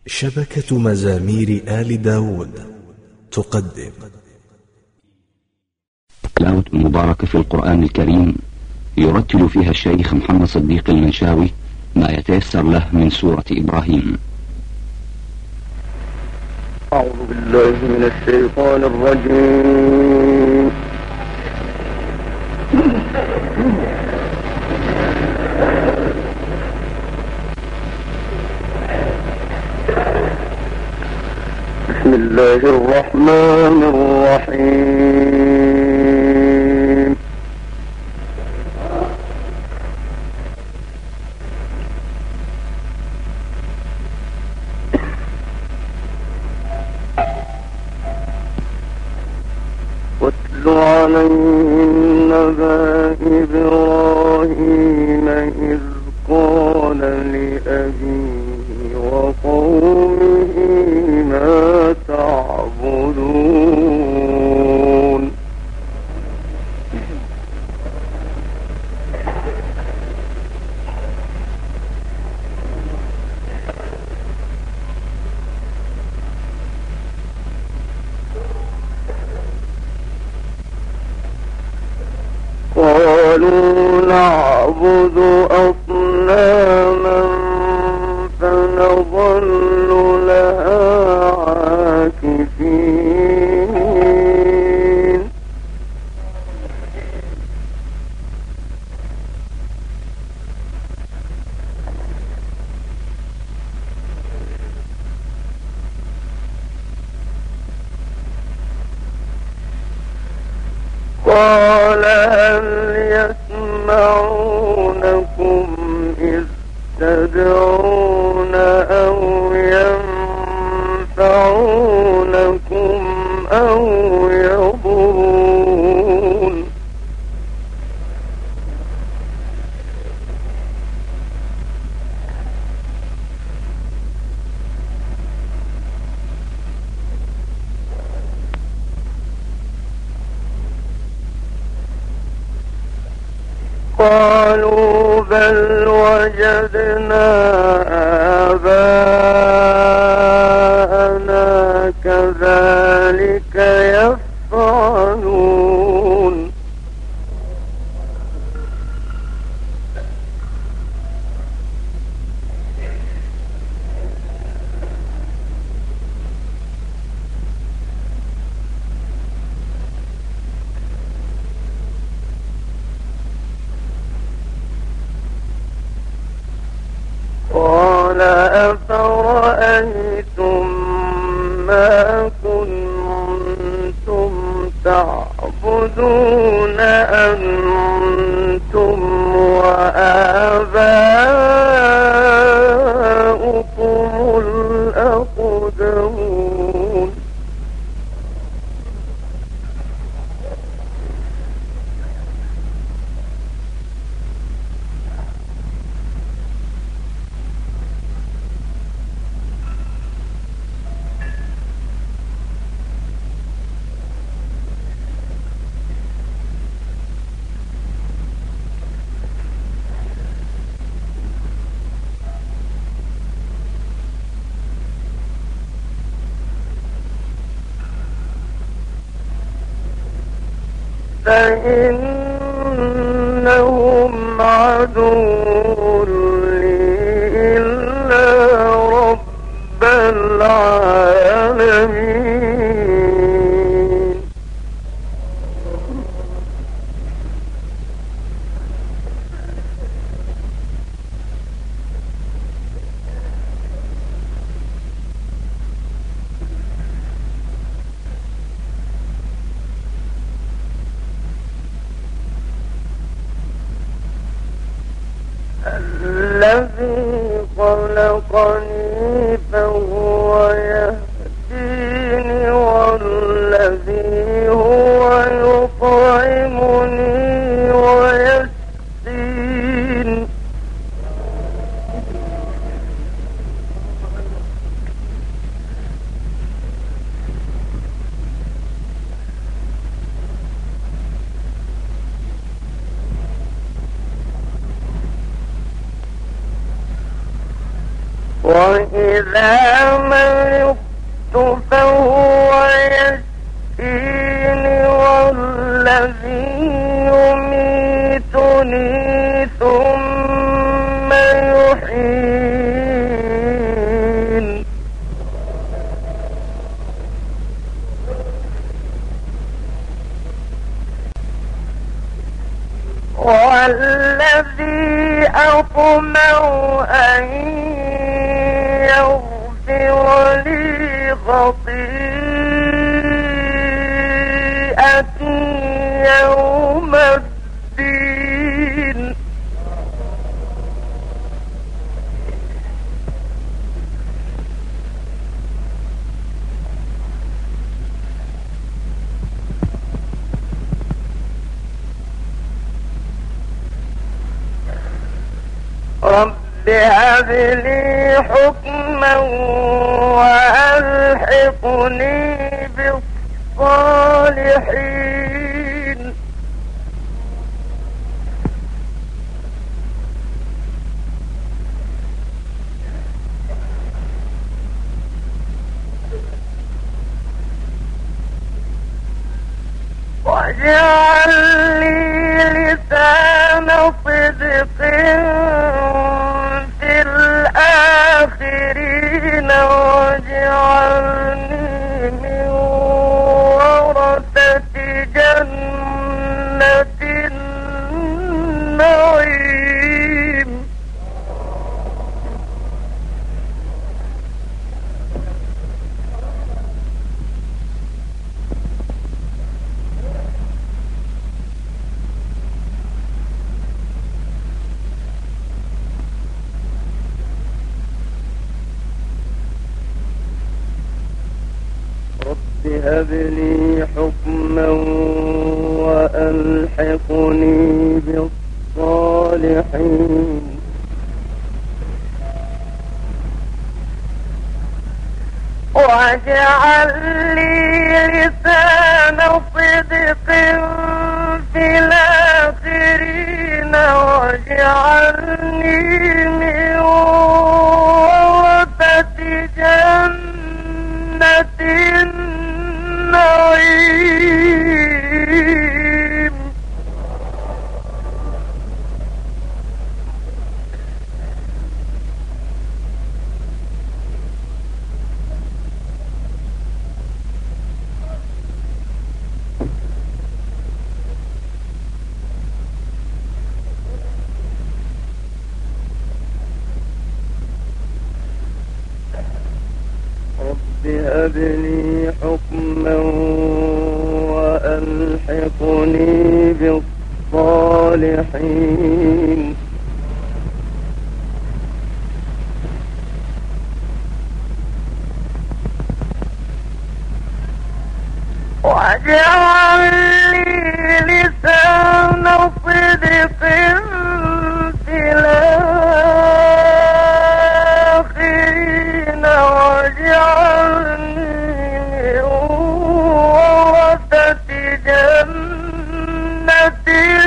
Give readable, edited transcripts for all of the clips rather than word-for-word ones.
شبكة مزامير آل داود تقدم تلاوة مباركة في القرآن الكريم، يرتل فيها الشيخ محمد صديق المنشاوي ما يتيسر له من سورة إبراهيم. أعوذ بالله من الشيطان الرجيم. بسم الله الرحمن الرحيم. واتل عليهم نبأ إبراهيم إذ قال لأبيه وقومه ما تعبدون. قالوا نعبد أصناما فنظل لها عاكفين. قال هل يسمعونكم إذ تدعون أو ينفعونكم أو يضرون. قالوا بل وجدنا آباءنا كذلك يفعلون. قال أفرأيتم ما كنتم تعبدون أنتم وآباؤكم الأقدمون. فإنهم عدو لي إلا رب العالمين. الذي خلقني فهو يهديني والذي هو يطعمني ويسقين. وإذا مرضت فهو يشفين والذي يميتني ثم يحيين والذي أطمع أن يغفر لي خطيئتي يوم الدين رب هب لي حكما وألحقني بالصالحين واجعل لي لسان صدق في الآخرين واجعلني من ورثة جنة النعيم هب لي حكما وألحقني بالصالحين واجعل لي لسان صدق في الآخرين واجعلني من ورثة جنة النعيم هب لي حكما وألحقني بالصالحين واجعل لي لسان صدق في الآخرين واجعلني من ورثة جنة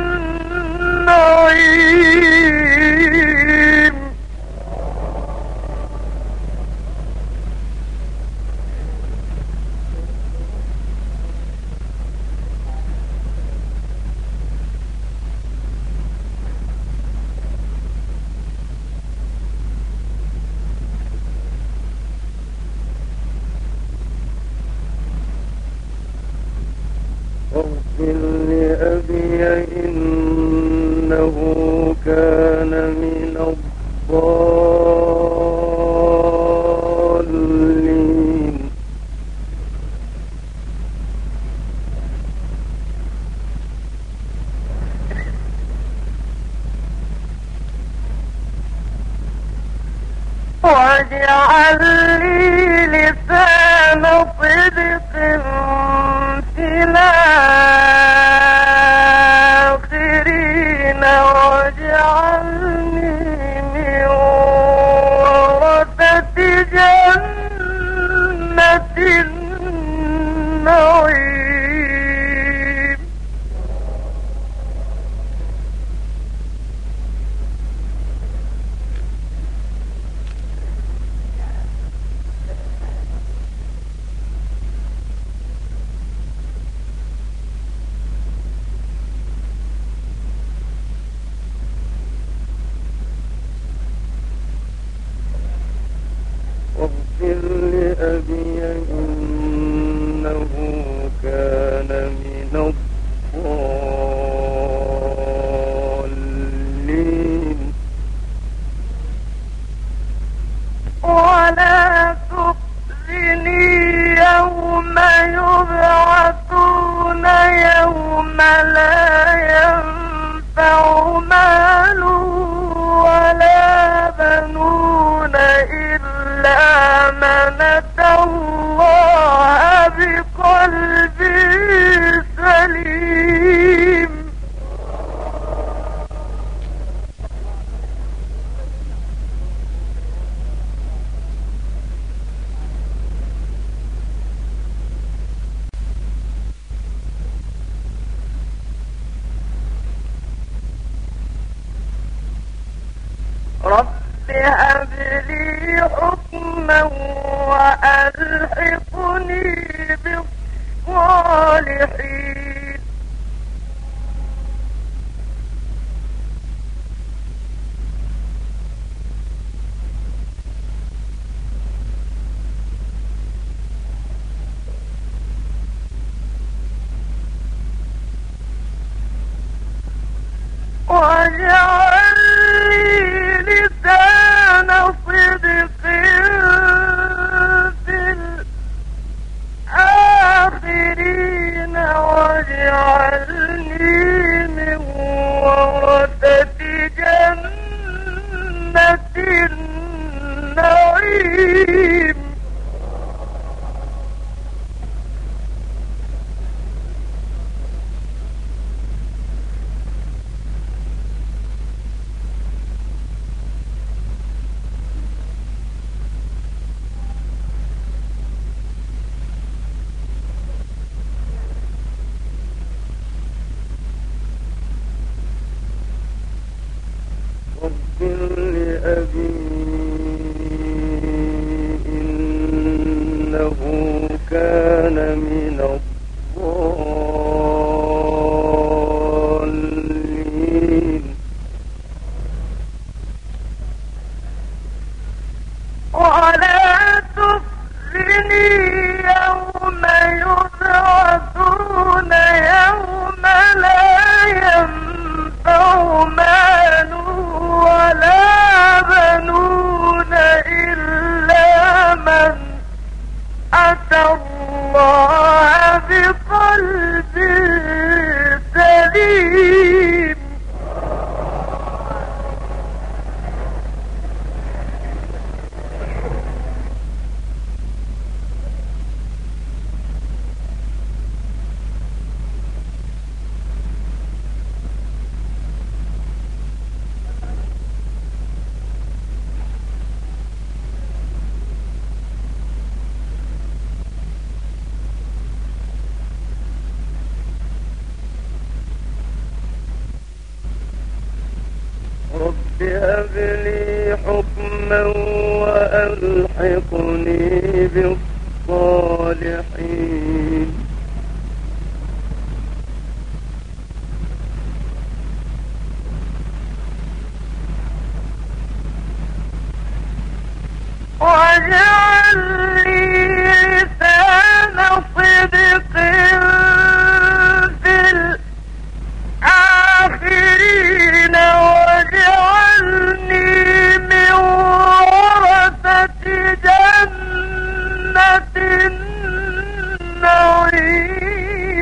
النعيم واغفر لأبي إنه كان من الضالين واجعل لي لسان صدق في الآخرين واجعلني من ورثة جنة النعيم لا ينفع مال ولا بنون إلا من أتى الله بقلب سليم. رب هب لي حكما وألحقني بالصالحين. واجعل لي لسان صدق في الآخرين واجعلني من ورثة جنة النعيم. اغفر لأبي إنه كان من الضالين. ولا تخزني يوم يبعثون يوم لا ينفع مال ولا بنون إلا من أتى الله بقلب سليم. رب هب لي حكما وألحقني بالصالحين. واجعل لي لسان صدق في الآخرين واجعلني من ورثة جنة النعيم.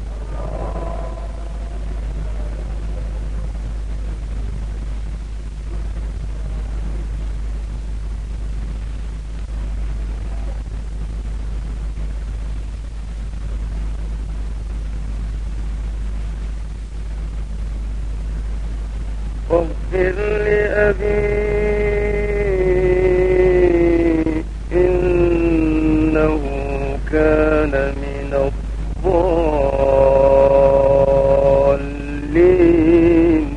واغفر لأبي إنه كان من الضالين.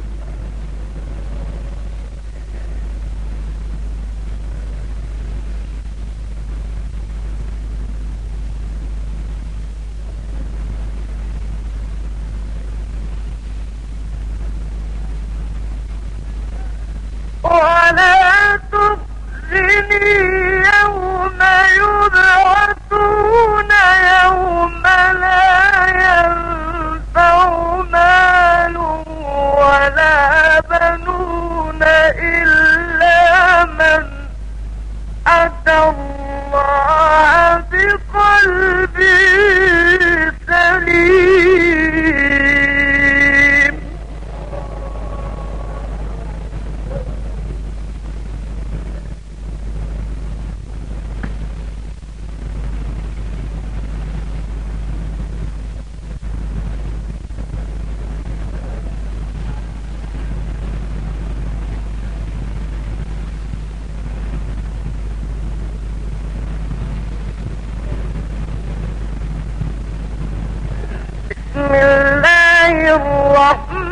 ولا تخزني يوم يبعثون يوم لا ينفع مال ولا بنون إلا من أتى الله بقلب سليم.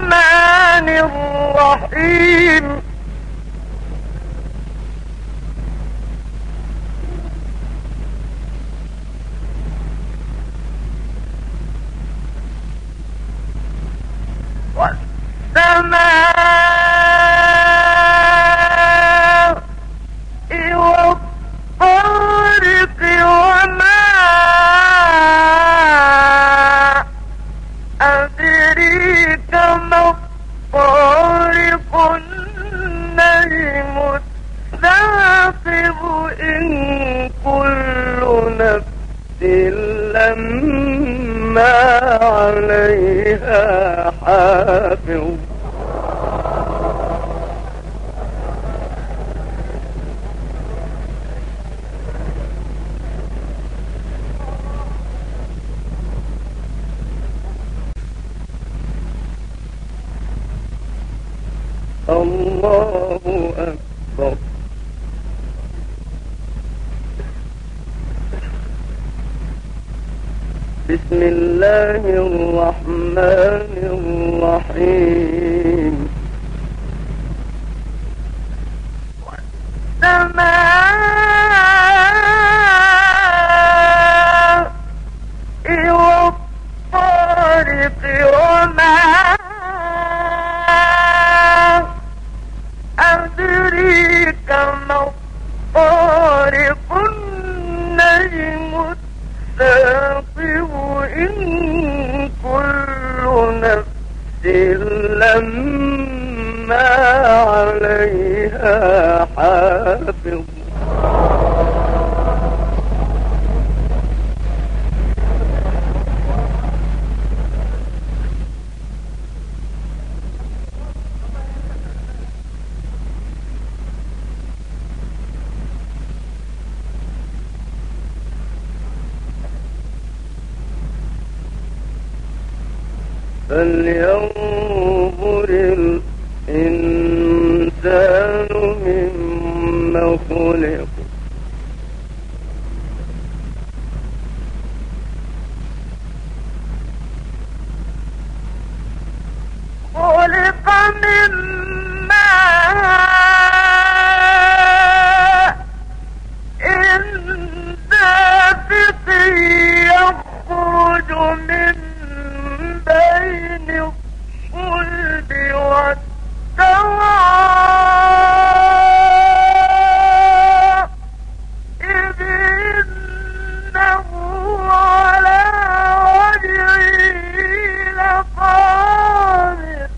الرحمن الرحيم والسماء والطارق وما أدريك ما الطارق النجم الثاقب إن كل نفس لما عليها حافظ الله أكبر. بسم الله الرحمن الرحيم والسماء والطارق وما أدريك ما الطارق النجم الثاقب إن كل نفس لما عليها حافظ فلينظر الإنسان مما خلق خلق من ماء دافق يخرج من بين الصلب والترائب إنه على وجهه لقادر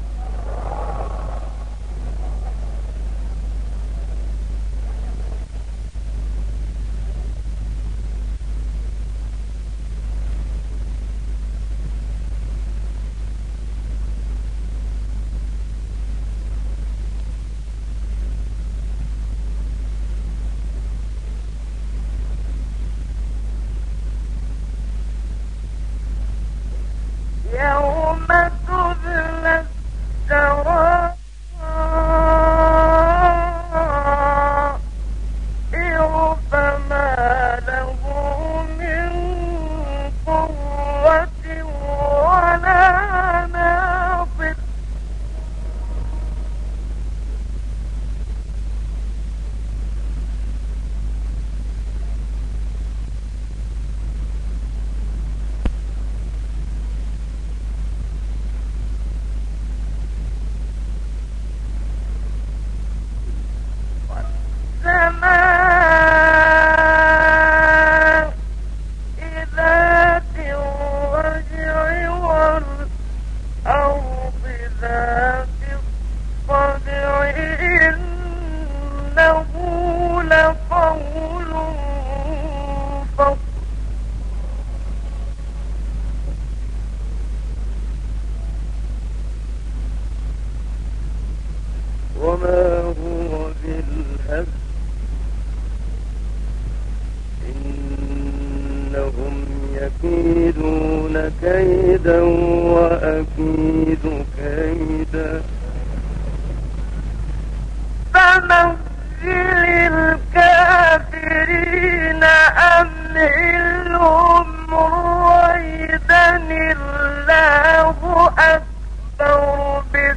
يوم تبلى السرائر فما له من قوة ولا ناصر السماء ذات الرجع والأرض ذات الصدع إنه لقول فصل وما هو بالهزل إنهم يكيدون كيدا وأكيد كيدا فمهل الكافرين أمهلهم رويدا الله أكبر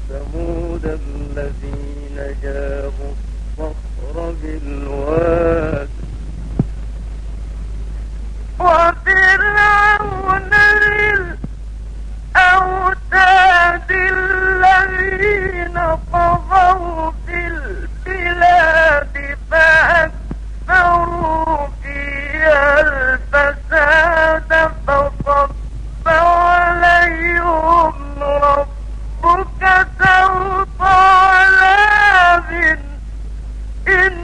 وثمود الذين جابوا الصخر بالواد وفرعون الأوتاد الذين طغوا في البلاد فأكثروا فيها الفساد فصب عليهم ربك سوط عذاب إن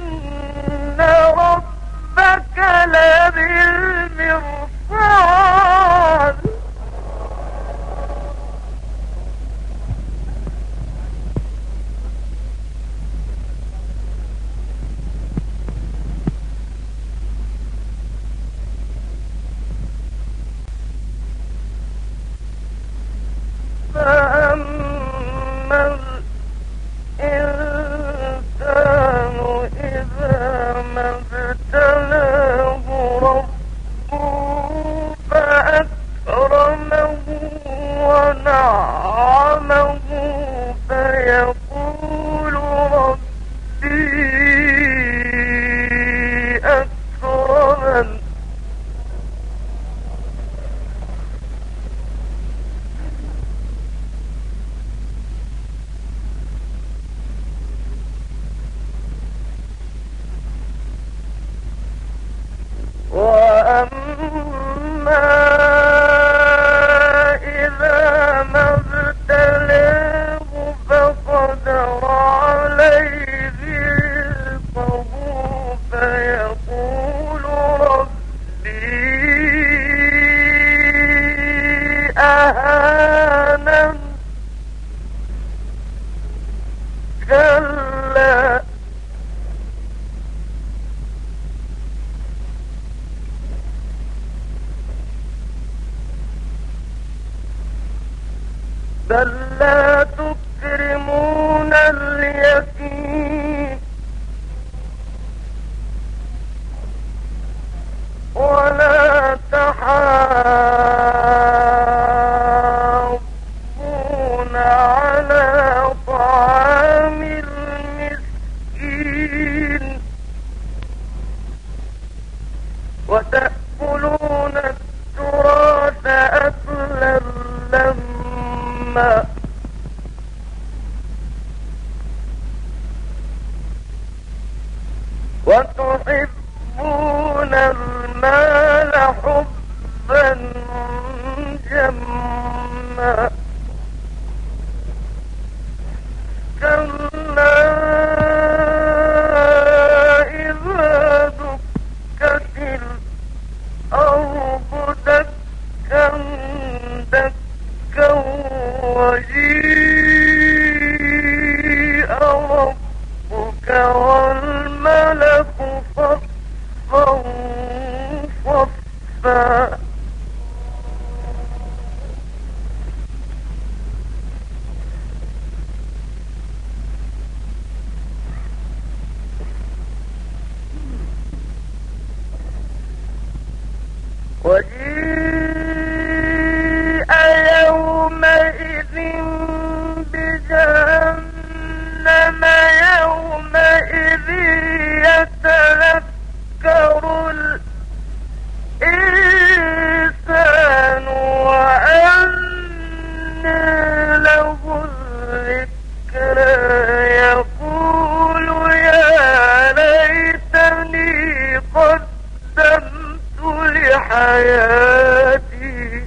ربك لبالمرصاد فأما الإنسان إذا ما ابتلاه ربه فأكرمه ونعمه فيقول ربي أكرمن وأما إذا ما ابتلاه فقدر عليه رزقه فيقول ربي أهانن كلا بل لا تكرمون اليتيم ولا تحاضون على طعام المسكين وتأكلون التراث أكلا لما وتحبون المال حبا جما كلا إذا دكت الأرض دكا دكا وجيء ربك والملك صفا صفا وجيء يومئذ بجهنم يومئذ يتذكر الإنسان وأنى له الذكرى يقول يا ليتني قدمت لحياتي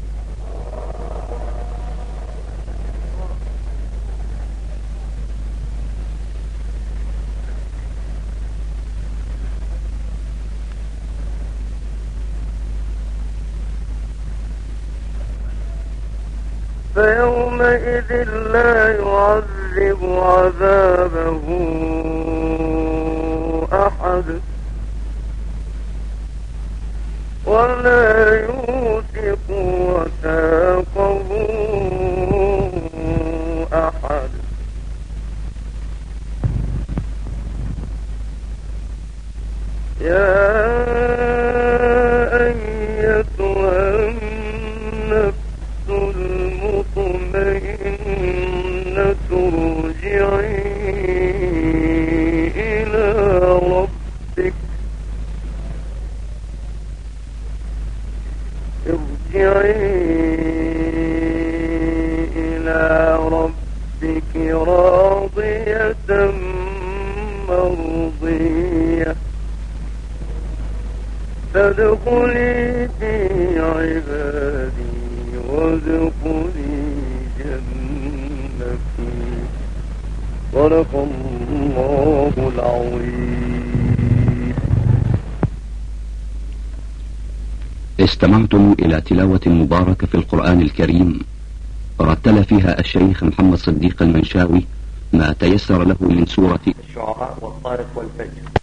فيومئذ لا يعذب عذابه أحد ولا يوثق وثاقه أحد يا أيتها النفس المطمئنة إلى ربك راضية مرضية فادخلي في عبادي وادخلي جنتي. صدق الله العظيم. استمعتم إلى تلاوة مباركة في القرآن الكريم رتل فيها الشيخ محمد صديق المنشاوي ما تيسر له من سورة الشعراء والطارق والفجر.